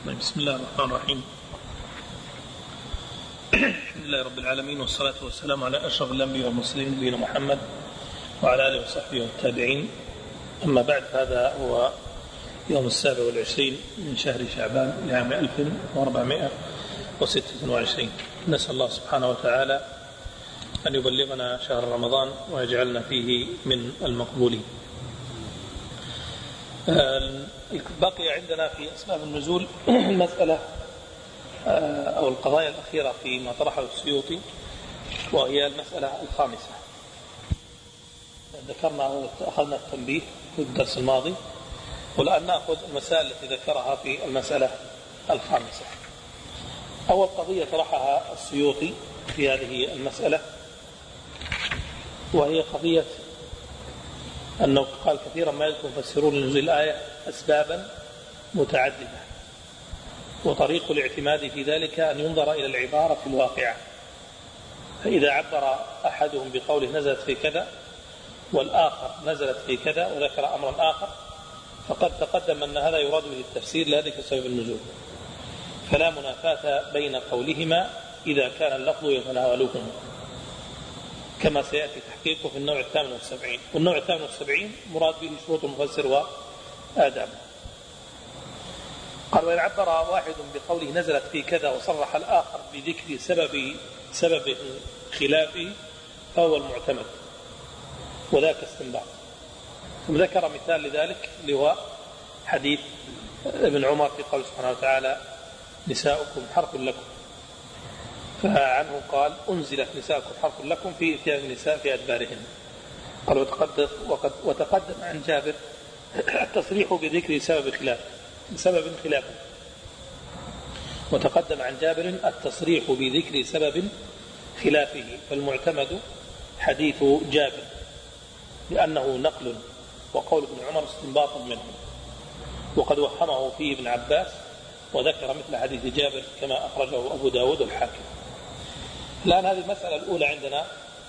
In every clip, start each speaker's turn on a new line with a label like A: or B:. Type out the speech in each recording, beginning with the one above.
A: بسم الله الرحمن الرحيم. الحمد لله رب العالمين، والصلاة والسلام على أشرف الأنبياء والمرسلين نبينا محمد وعلى آله وصحبه والتابعين. أما بعد، هذا هو يوم 27 من شهر شعبان لعام 1426. نسأل الله سبحانه وتعالى أن يبلغنا شهر رمضان ويجعلنا فيه من المقبولين. بقي عندنا في أسباب النزول المسألة أو القضايا الأخيرة فيما طرحه السيوطي، وهي المسألة الخامسة. ذكرنا وأخذنا التنبيه في الدرس الماضي، والآن نأخذ المسائل التي ذكرها في المسألة الخامسة. أول قضية طرحها السيوطي في هذه المسألة وهي قضية أنه قال كثيرا ما يذكر مفسرون لنزول الآية أسبابا متعددة، وطريق الاعتماد في ذلك أن ينظر إلى العبارة الواقعة، فإذا عبر أحدهم بقوله نزلت في كذا والآخر نزلت في كذا وذكر أمرا آخر، فقد تقدم أن هذا يراد به التفسير لذلك سبب النزول، فلا منافاة بين قولهما إذا كان اللفظ يتناولهما، كما سيأتي تحقيقه في النوع 78. والنوع 78 مراد به شروط المفسر وآدابه. قال: وإن عبر واحد بقوله نزلت في كذا وصرح الآخر بذكر سبب خلافه فهو المعتمد، وذاك استنباط. ثم ذكر مثال لذلك اللي هو حديث ابن عمر في قول سبحانه وتعالى: نساؤكم حرث لكم، فعنه قال: أنزلت نساؤكم حرث لكم في إتيان النساء في أدبارهن. قال: وتقدم عن جابر التصريح بذكر سبب خلافه. وتقدم عن جابر التصريح بذكر سبب خلافه، فالمعتمد حديث جابر لأنه نقل، وقول ابن عمر استنباط منه، وقد وهمه فيه ابن عباس وذكر مثل حديث جابر كما أخرجه أبو داود والحاكم. الآن هذه المسألة الأولى عندنا.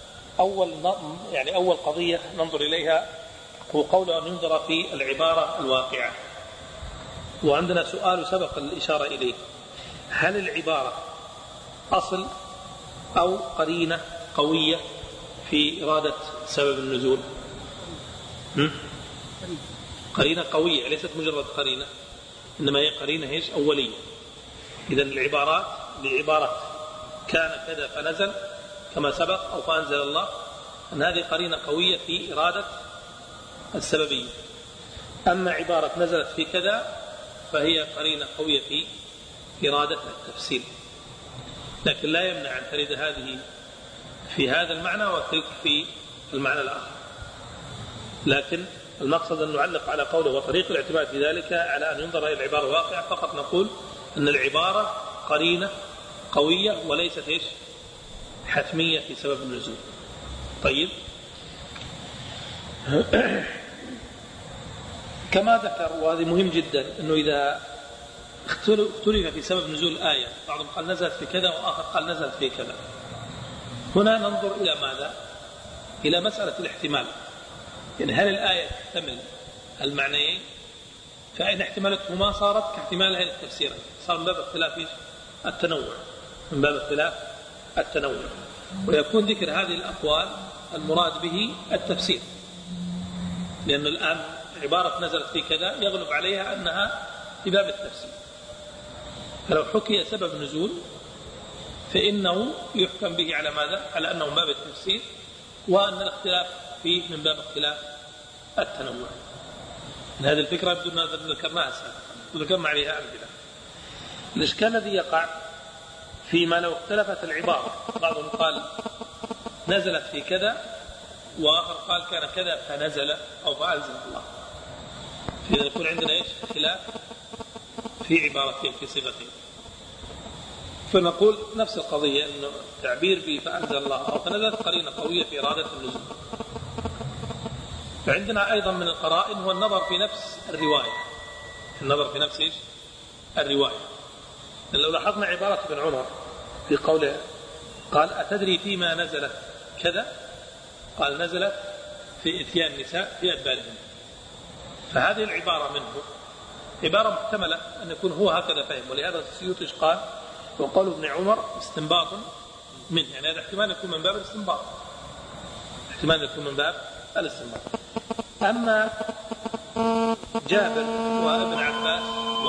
A: أول قضية ننظر إليها هو قول أن ينظر في العبارة الواقعة. وعندنا سؤال سبق الإشارة إليه: هل العبارة أصل أو قرينة قوية في إرادة سبب النزول؟ قرينة قوية، ليست مجرد قرينة، إنما هي قرينة أولية. إذن العبارات لعبارة كان كذا فنزل كما سبق أو فأنزل الله، أن هذه قرينة قوية في إرادة السببية. أما عبارة نزلت في كذا فهي قرينة قوية في إرادة التفسير، لكن لا يمنع أن ترد هذه في هذا المعنى وتلك في المعنى الآخر. لكن المقصد أن نعلق على قوله وطريق الاعتماد في ذلك على أن ينظر إلى العبارة الواقعة، فقط نقول أن العبارة قرينة قوية وليست حتمية في سبب النزول. طيب، كما ذكر، وهذا مهم جدا، أنه إذا اختلف في سبب نزول الآية، بعضهم قال نزلت في كذا وآخر قال نزلت في كذا، هنا ننظر إلى ماذا؟ إلى مسألة الاحتمال. يعني هل الآية تحتمل المعنيين؟ فإن احتملتهما صارت كاحتمالها للتفسير، صار من باب اختلاف التنوع، ويكون ذكر هذه الأقوال المراد به التفسير، لأن الآن عبارة نزلت في كذا يغلب عليها أنها في باب التفسير، فلو حكي سبب نزول فإنه يحكم به على ماذا؟ على أنه من باب التفسير، وأن الاختلاف فيه من باب اختلاف التنوع. هذه الفكرة يبدو أننا ذكرناها سابقا وذكرنا عليها أمثلة. الإشكال الذي يقع فيما لو اختلفت العبارة، بعضهم قال نزلت في كذا وآخر قال كان كذا فنزل أو فأنزل الله، فإذا يكون عندنا خلاف في عبارتين في صيغتين، فنقول نفس القضية، أنه تعبير به فأنزل الله أو فنزلت قرينة قوية في إرادة النزول. فعندنا أيضا من القرائن هو النظر في نفس الرواية. لو لاحظنا عبارة ابن عمر في قوله قال أتدري فيما نزلت كذا، قال نزلت في إتيان النساء في أدبارهن، فهذه العبارة منه عبارة محتملة أن يكون هو هكذا فهم، ولهذا السيوطي قال وقول ابن عمر استنباط منه، يعني هذا احتمال يكون من باب الاستنباط، احتمال يكون من باب الاستنباط. أما جابر وابن عباس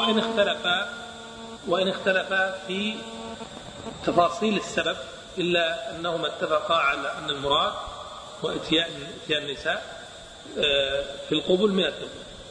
A: وإن اختلفا في تفاصيل السبب إلا أنهما اتفقا على أن المراد وإتيان النساء في القبول من الدبر،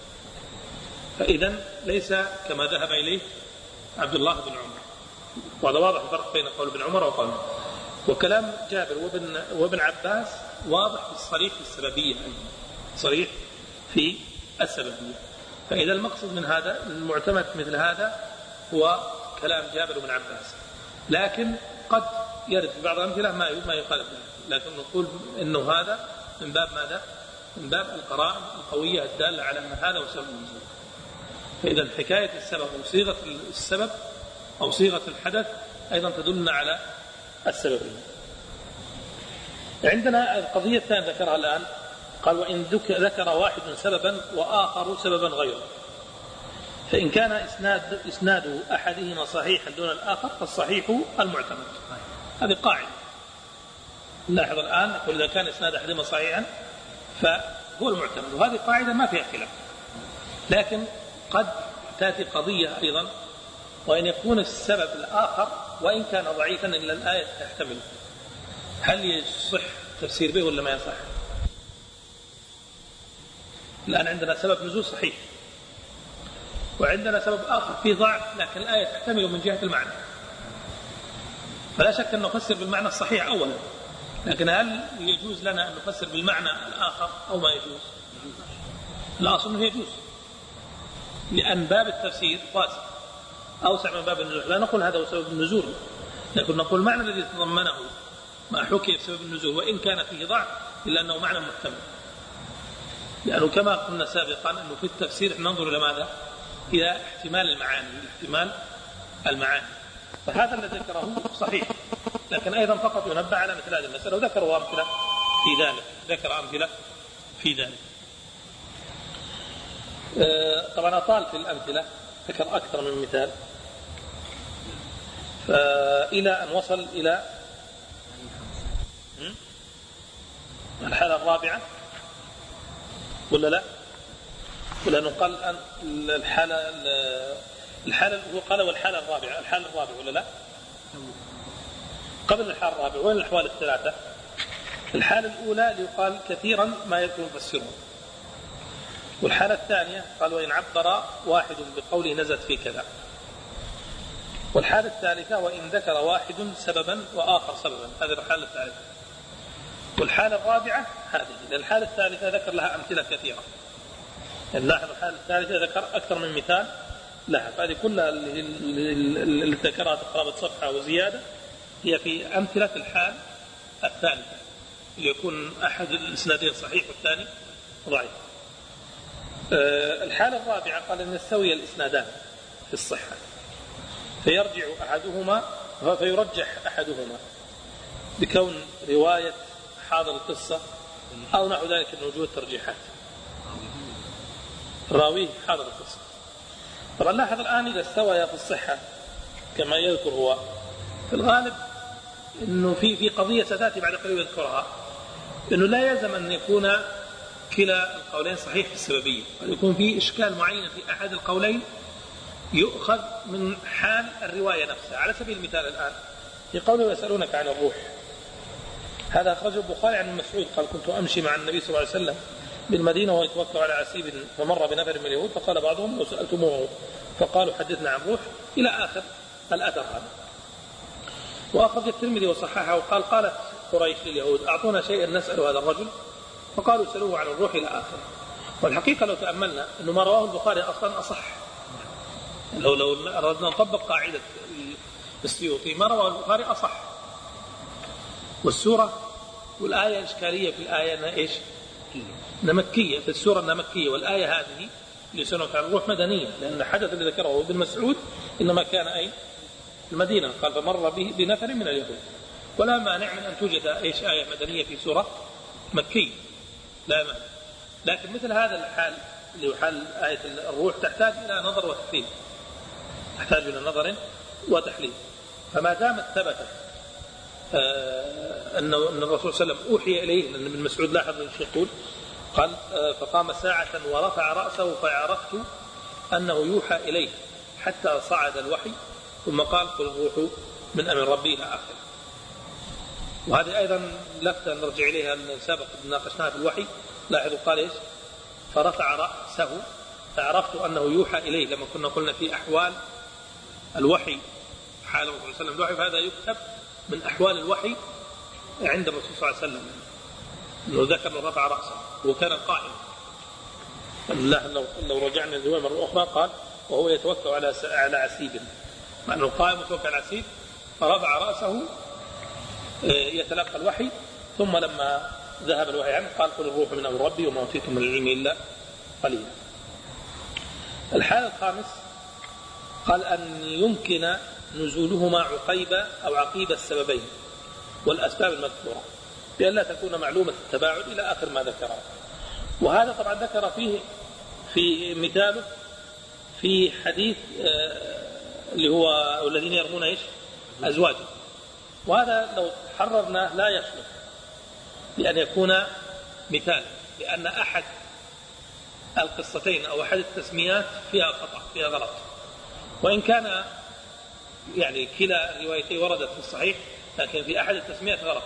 A: فإذا ليس كما ذهب إليه عبد الله بن عمر. وهذا واضح الفرق بين قول ابن عمر وقوله. وكلام جابر وابن عباس واضح في الصريح في السببية، صريح في السببية. فإذا المقصد من هذا المعتمد مثل هذا هو كلام جابر وابن عباس، لكن قد يرد في بعض الأمثلة ما يخالف ذلك، لكن نقول إنه هذا من باب ماذا؟ من باب القرائن القوية الدالة على أن هذا هو سبب النزول. فإذا حكاية السبب أو صيغة السبب أو صيغة الحدث أيضا تدلنا على السببية. عندنا القضية الثانية ذكرها الآن، قال وإن ذكر واحد سببا وآخر سببا غيره، فإن كان إسناد أحدهما صحيحا دون الآخر فالصحيح المعتمد. هذه قاعدة نلاحظ الآن، إذا كان إسناد أحدهما صحيحا فهو المعتمد، وهذه قاعدة ما فيها خلاف. لكن قد تأتي قضية أيضا، وإن يكون السبب الآخر وإن كان ضعيفا إلا الآية تحتمل، هل يصح تفسير به ولا ما يصح؟ الآن عندنا سبب نزول صحيح، وعندنا سبب آخر فيه ضعف لكن الآية تحتمل من جهة المعنى، فلا شك أن نفسر بالمعنى الصحيح أولا، لكن هل يجوز لنا أن نفسر بالمعنى الآخر أو ما يجوز؟ الأصل أنه يجوز، لأن باب التفسير واسع أوسع من باب النزول. لا نقول هذا هو سبب النزول، لكن نقول المعنى الذي تضمنه ما حكي بسبب النزول وإن كان فيه ضعف إلا أنه معنى محتمل، لأنه كما قلنا سابقا أنه في التفسير ننظر إلى ماذا؟ إلى احتمال المعاني. فهذا الذي ذكره صحيح، لكن أيضا فقط ينبه على مثل هذه المسألة، وذكروا أمثلة في ذلك. طبعا أطال في الأمثلة، ذكر أكثر من مثال، إلى أن وصل إلى الحالة الرابعة ولا لا؟ ولا نقل أن الحالة هو قال والحالة الرابعة، الحالة الرابعة ولا لا؟ قبل الحالة الرابعة وين الأحوال الثلاثة؟ الحالة الأولى ليقال كثيرا ما يكون مفسرون، والحالة الثانية قال وإن عبر واحد بقوله نزلت في كذا، والحالة الثالثة وإن ذكر واحد سببا وآخر سببا، هذه الحالة الثالثة. والحالة الرابعة هذه، الحالة الثالثة ذكر لها أمثلة كثيرة، نلاحظ الحالة الثالثة ذكر أكثر من مثال لها، فهذه كلها اللي ذكرها قرابة صفحة وزيادة هي في أمثلة الحال الثالثة، اللي يكون أحد الإسنادين صحيح والثاني ضعيف. الحالة الرابعة قال أن يستوي الإسنادان في الصحة، فيرجع فيرجح أحدهما بكون رواية حاضر القصة أو نحو ذلك من وجوه الترجيحات، راويه حاضر القصة. طبعا لاحظ الآن إذا استوى في الصحة كما يذكر هو، في الغالب إنه في قضية ستأتي بعد قليل يذكرها، إنه لا يلزم أن يكون كلا القولين صحيح في السببية، قد يكون في إشكال معين في أحد القولين يؤخذ من حال الرواية نفسها. على سبيل المثال الآن في قوله يسألونك عن الروح، هذا أخرجه البخاري عن مسعود قال كنت أمشي مع النبي صلى الله عليه وسلم بالمدينة وهو يتوكل على عسيب فمر بنفر من اليهود فقال بعضهم لو سألتموه فقالوا حدثنا عن الروح إلى آخر الأثر هذا. وأخرج الترمذي وصححه وقال قالت قريش لليهود أعطونا شيئا نسأل هذا الرجل، فقالوا سألوه عن الروح إلى آخر. والحقيقة لو تأملنا أنه ما رواه البخاري أصلا أصح، لو أردنا نطبق قاعدة السيوطي ما رواه البخاري أصح. والسورة والآية إشكالية في الآية إيش؟ نمكية، في السورة النمكية، والآية هذه يسألونك عن الروح مدنية، لأن الحدث الذي ذكره ابن مسعود إنما كان أي المدينة، قال فمر بنفر من اليهود، ولا مانع من أن توجد إيش آية مدنية في سورة مكية، لا مانع. لكن مثل هذا الحال اللي هو حال آية الروح تحتاج إلى نظر وتحليل، تحتاج إلى نظر وتحليل. فما دامت ثبتت أن الرسول صلى الله عليه وسلم أوحي إليه، لأن ابن مسعود لاحظ ايش يقول، قال فقام ساعة ورفع رأسه فعرفت أنه يوحى إليه حتى صعد الوحي ثم قال قل الروح من أمر ربي إلى آخره. وهذه أيضا لفتة نرجع إليها أن سابق ناقشناها في الوحي. لاحظوا قال إيش؟ فرفع رأسه فعرفت أنه يوحى إليه، لما كنا قلنا في أحوال الوحي حال الرسول صلى الله عليه وسلم الوحي، فهذا يكتب من أحوال الوحي عند الرسول صلى الله عليه وسلم، أنه ذكر من رفع رأسه وكان قائم. لو رجعنا الرواية مرة أخرى قال وهو يتوكل على عسيب، مع أنه قائم وتوكل على عسيب، فرفع رأسه يتلقى الوحي، ثم لما ذهب الوحي عنه قال قل الروح من أمر ربي وما أوتيتم من العلم إلا قليلا. الحال الخامس قال أن يمكن نزولهما عقيب أو عقيب السببين والأسباب المذكورة بأن لا تكون معلومة التباعد إلى آخر ما ذكره. وهذا طبعا ذكر فيه في مثاله في حديث اللي هو الذين يرمون إيش أزواجهم، وهذا لو حررناه لا يصلح لأن يكون مثال، لأن أحد القصتين أو أحد التسميات فيها خطأ فيها غلط، وإن كان يعني كلا الروايتين وردت في الصحيح لكن في أحد التسميات غلط.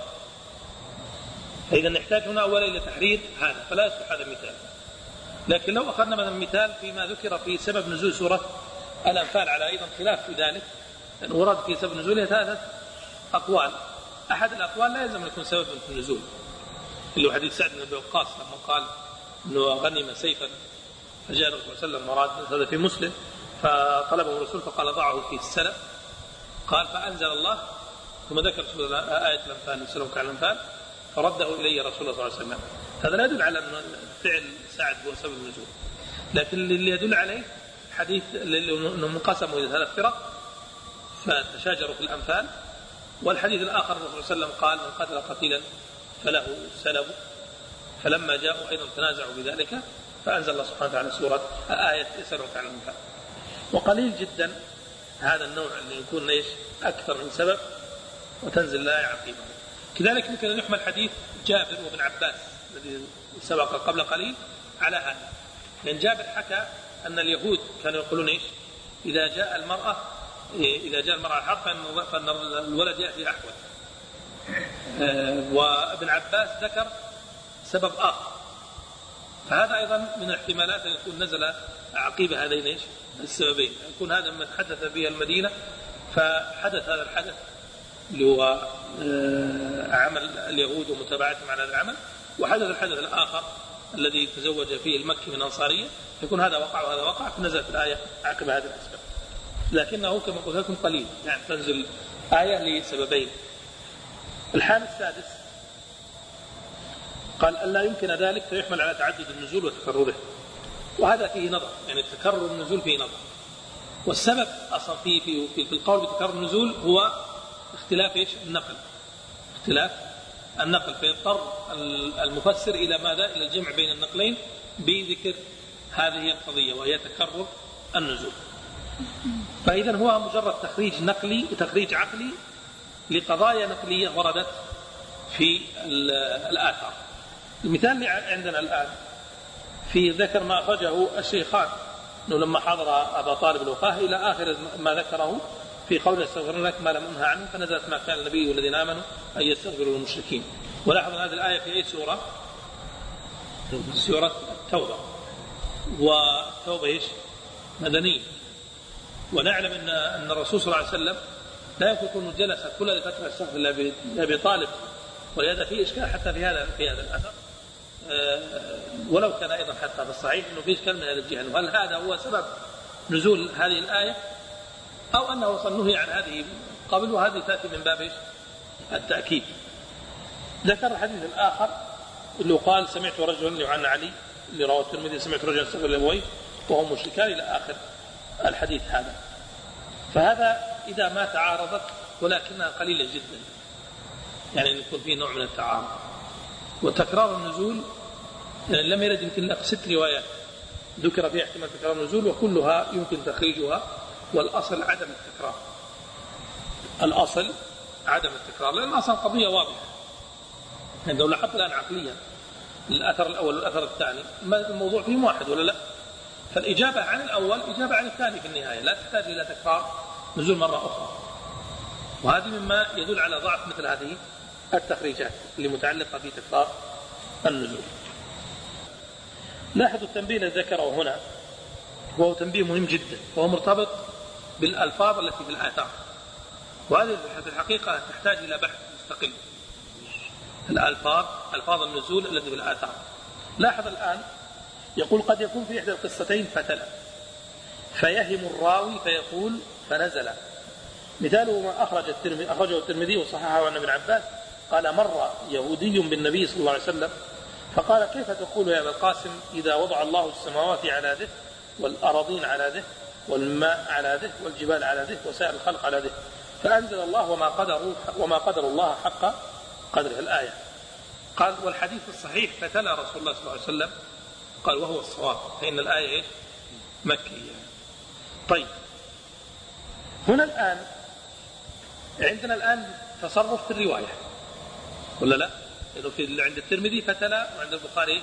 A: فإذا نحتاج هنا أولا إلى تحرير هذا، فلا يصلح هذا المثال. لكن لو أخذنا مثلا مثال فيما ذكر في سبب نزول سورة الأنفال على أيضا خلاف في ذلك، لأن ورد في سبب نزوله 3 أقوال، أحد الأقوال لا يلزم أن يكون سبب في النزول، اللي هو حديث سعد بن أبي وقاص لما قال أنه غنم سيفا فجاء الرسول صلى الله عليه وسلم مراد، هذا في مسلم، فطلبه الرسول فقال ضعه في السلف، قال فأنزل الله ثم ذكر آية الأنفال يسألونك عن الأنفال فرده إلي رسول الله صلى الله عليه وسلم. هذا لا يدل على أن فعل سعد هو سبب النزول، لكن اللي يدل عليه حديث أنهم انقسموا إلى 3 فرق فتشاجروا في الأنفال، والحديث الآخر الرسول صلى الله عليه وسلم قال من قتل قتيلا فله سلب، فلما جاءوا أيضا تنازعوا بذلك فأنزل الله سبحانه وتعالى سورة آية يسألونك عن الأنفال. وقليل جدا هذا النوع اللي يكون ليش أكثر من سبب وتنزل الآية عقيبة. كذلك يمكن أن يحمل حديث جابر وابن عباس الذي سبق قبل قليل على هذا، لأن جابر حكى أن اليهود كانوا يقولون إيش إذا جاء المرأة حرب فإن الولد يأتي أحول. وابن عباس ذكر سبب آخر، فهذا أيضا من الاحتمالات أن يكون نزل عقيب هذين إيش السببين، يكون هذا من حدث به المدينة فحدث هذا الحدث اللي هو عمل اليهود ومتابعتهم على العمل، وحدث الحدث الآخر الذي تزوج فيه المكي من أنصارية، يكون هذا وقع وهذا وقع فنزلت الآية عقب هذه الأسباب. لكنه كما قلت لكم قليل، يعني تنزل آية لسببين. الحال السادس قال ألا يمكن ذلك فيحمل على تعدد النزول وتكرره، وهذا فيه نظر، يعني تكرر النزول فيه نظر. والسبب أصلا في القول بتكرر النزول هو اختلاف إيش النقل، اختلاف النقل، فيضطر المفسر إلى ماذا؟ إلى الجمع بين النقلين بذكر هذه القضية وهي تكرر النزول. فإذا هو مجرد تخريج نقلي وتخريج عقلي لقضايا نقلية وردت في الآثار. المثال اللي عندنا الآن في ذكر ما أخرجه الشيخان أنه لما حضر أبا طالب الوفاة إلى آخر ما ذكره في قول يستغفرون لك ما لم أنهى عنه، فنزلت ما كان النبي والذين آمنوا أن يستغفروا للمشركين. ولاحظ هذه الآية في أي سورة؟ سورة التوبة، والتوبة إيش مدنية. ونعلم أن الرسول صلى الله عليه وسلم لا يكون جلس كل فترة يستغفر لأبي طالب، ولهذا في إشكال حتى في هذا الأثر، ولو كان أيضا حتى في الصحيح أنه في إشكال من هذا الجهة، هل هذا هو سبب نزول هذه الآية أو أنه صنه عن هذه قبل، وهذه تأتي من باب التأكيد. ذكر الحديث الآخر اللي قال سمعت رجلا عن علي اللي رواه الترمذي سمعت رجلا يستغفر لأبويه وهم مشركان إلى آخر الحديث هذا. فهذا إذا ما تعارضت ولكنها قليلة جدا، يعني أن يكون فيه نوع من التعارض. وتكرار النزول يعني لم يرد يمكن لك 6 روايات ذكر فيها احتمال تكرار النزول وكلها يمكن تخريجها، والأصل عدم التكرار. الأصل عدم التكرار، لأن أصلا قضية واضحة. يعني لو لاحظت الآن عقليا الأثر الأول والأثر الثاني الموضوع فيهم واحد ولا لا؟ فالإجابة عن الأول إجابة عن الثاني في النهاية، لا تحتاج إلى تكرار نزول مرة أخرى. وهذه مما يدل على ضعف مثل هذه التخريجات اللي متعلقة بتكرار النزول. لاحظوا التنبيه الذي ذكره هنا، وهو تنبيه مهم جدا، وهو مرتبط بالألفاظ التي في الآثار، وهذه في الحقيقة تحتاج إلى بحث مستقل. ألفاظ النزول التي في الآثار. لاحظ الآن يقول قد يكون في إحدى القصتين فتلة فيهم الراوي فيقول فنزل. مثاله ما أخرجه الترمذي وصححه عن ابن عباس قال مر يهودي بالنبي صلى الله عليه وسلم فقال كيف تقول يا أبا القاسم إذا وضع الله السماوات على ذه والأراضين على ذه والماء على ذه والجبال على ذه وسائر الخلق على ذه، فأنزل الله وما قدر الله حق قدره الآية. قال والحديث الصحيح فتلا رسول الله صلى الله عليه وسلم، قال وهو الصواب فإن الآية مكية. طيب هنا الآن عندنا الآن تصرف في الرواية ولا لا؟ لأنه عند الترمذي فتلا وعند البخاري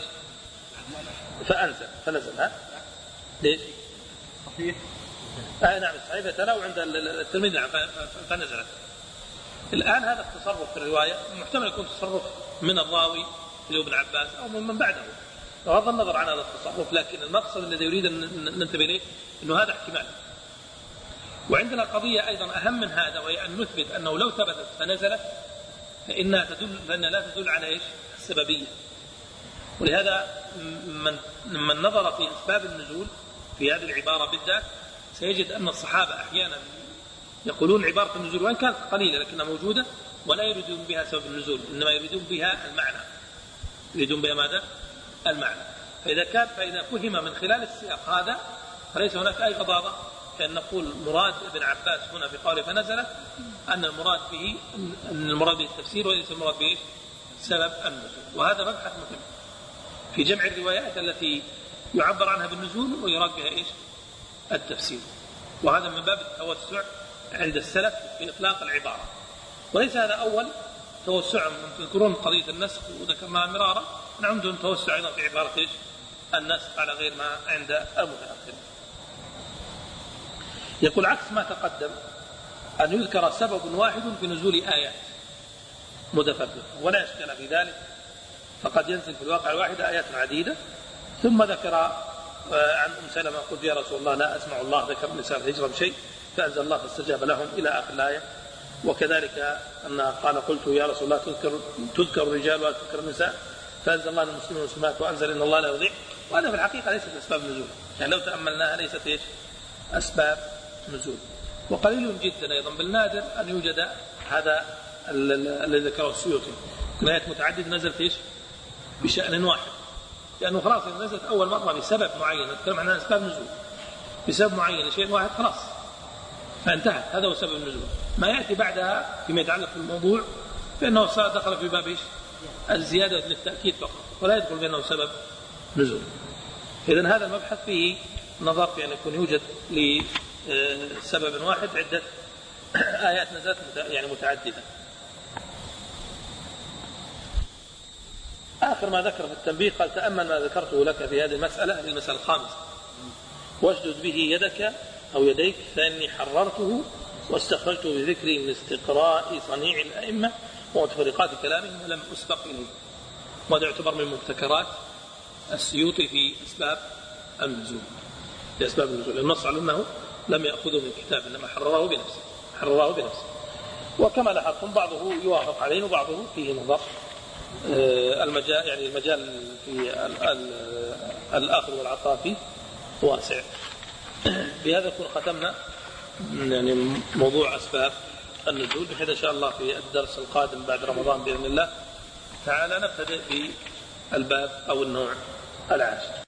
A: فنزل. ها ليش؟ صحيح نعم صحيح فتلا، وعند الترمذي فنزلت. الآن هذا التصرف في الرواية محتمل يكون تصرف من الراوي اللي هو ابن عباس أو من بعده، بغض النظر عن هذا التصرف، لكن المقصد الذي يريد أن ننتبه إليه أنه هذا احتمال. وعندنا قضية أيضا أهم من هذا، وهي أن نثبت أنه لو ثبتت فنزلت فإنها لا تدل على إيش؟ السببية. ولهذا من نظر في أسباب النزول في هذه العبارة بالذات سيجد أن الصحابة أحيانا يقولون عبارة النزول وإن كانت قليلة لكنها موجودة ولا يريدون بها سبب النزول، إنما يريدون بها المعنى. يريدون بها ماذا؟ المعنى. فإذا فهم من خلال السياق هذا فليس هناك أي غضاضة فإن نقول مراد ابن عباس هنا في قوله فنزلت أن المراد به التفسير وليس المراد به سبب النزول. وهذا مبحث مهم في جمع الروايات التي يعبر عنها بالنزول ويراد بها إيش؟ التفسير. وهذا من باب التوسع عند السلف في إطلاق العبارة، وليس هذا أول توسع. تذكرون قضية النسخ وذكرناها مرارا، عندهم توسع أيضا في عبارة إيش؟ النسخ على غير ما عند المتأخرين. يقول عكس ما تقدم أن يذكر سبب واحد في نزول آيات متفرقة ولا إشكال في ذلك، فقد ينزل في الواقع الواحد آيات عديدة. ثم ذكر عن أم سلمة قلت يا رسول الله لا أسمع الله ذكر نساء الهجرة بشيء فأنزل الله فاستجاب لهم إلى آخر الآية. وكذلك أن قال قلت يا رسول الله تذكر الرجال ولا تذكر النساء فأنزل الله المسلمين والمسلمات وأنزل إن الله لا يضيع. وهذا في الحقيقة ليست أسباب النزول، يعني لو تأملناها ليست إيش؟ أسباب نزول. وقليل جدا أيضا بالنادر أن يوجد هذا الذي ذكره السيوطي آيات متعدد نزلت إيش؟ بشأن واحد، لأنه خلاص نزلت أول مرة بسبب معين، نتكلم عن أسباب نزول بسبب معين لشيء واحد خلاص فانتهت، هذا هو سبب النزول. ما يأتي بعدها فيما يتعلق بالموضوع فإنه دخل في باب إيش؟ الزيادة للتأكيد فقط ولا يدخل بأنه سبب نزول. إذن هذا المبحث فيه نظر في أن يكون يوجد لسبب واحد عدة آيات نزلت يعني متعددة. آخر ما ذكر في التنبيه قال تأمل ما ذكرته لك في هذه المسألة الخامسة واشدد به يدك أو يديك فإني حررته واستخرجته بذكري من استقراء صنيع الأئمة ومتفرقات كلامهم ولم أسبق إليه. وهذا يعتبر من مبتكرات السيوطي في أسباب النزول. النص على أنه لم يأخذه من كتاب إنما حرره بنفسه. وكما لاحظتم بعضه يوافق عليه وبعضه فيه نظر. المجال في الأخذ والعطاء فيه واسع. بهذا نكون ختمنا يعني موضوع أسباب النزول، بحيث إن شاء الله في الدرس القادم بعد رمضان بإذن الله تعالى نبتدئ بالباب أو النوع العاشر.